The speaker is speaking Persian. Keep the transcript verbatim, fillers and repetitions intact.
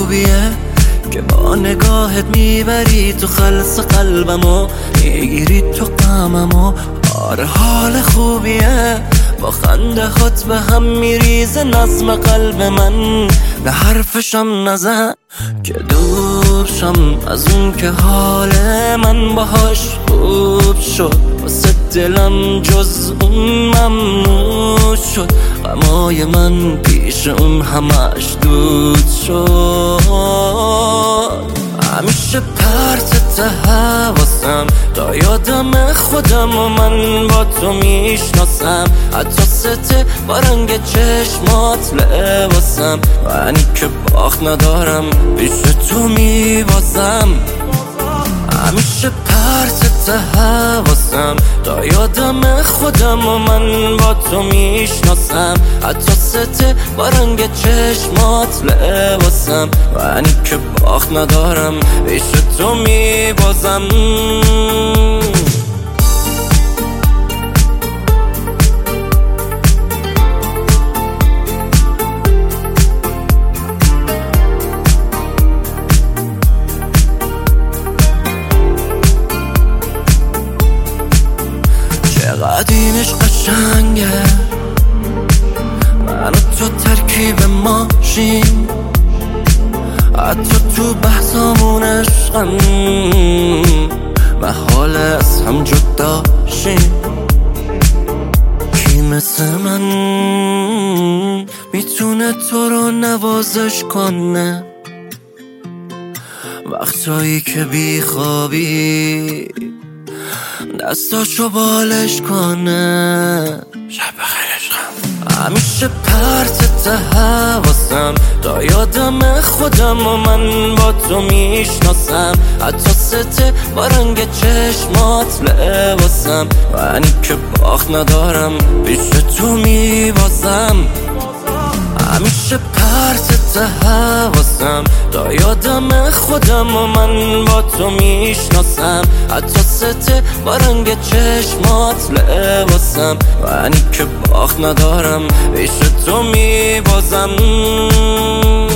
خوبیه که با نگاهت میبری تو خلص قلبمو، میگیری تو غممو. آره حال خوبیه، با خنده هات به هم میریزه نظم قلب من. به حرفشم نزن که دور شم از اون که حال من باهاش خوب شد. واسه دلم جز اون ممنوع شد، غمای من پیش اون همش دود شد. همیشه پرت حواسم تا یادم خودم و من با تو میشناسم. حتی سته با رنگ چشمات لباسم، منی که باخت ندارم پیش تو میبازم. همیشه پرت حواسم تا یادم خودم و من با تو میشناسم. حتی سته با رنگ چشمات لباسم، منی که باخت ندارم پیش تو میبازم. چقدر اینش قشنگه، من و تو ترکیب ماشین، حتی تو بحثامون عشقم محال از هم جدا شیم. کی مثل من میتونه تو رو نوازش کنه وقتایی که بی خوابی دستاشو بالش کنه؟ شب بخیر عشقم. همیشه پرت حواسم تا یادم خودم و من با تو میشناسم. حتی سته با رنگ چشمات لباسم، منی که باخت ندارم پیش تو میبازم. همیشه پرت حواسم تا یادم خودم و من با تو میشناسم. حتی سته با رنگ چشمات لباسم، منی که باخت ندارم پیش تو میبازم.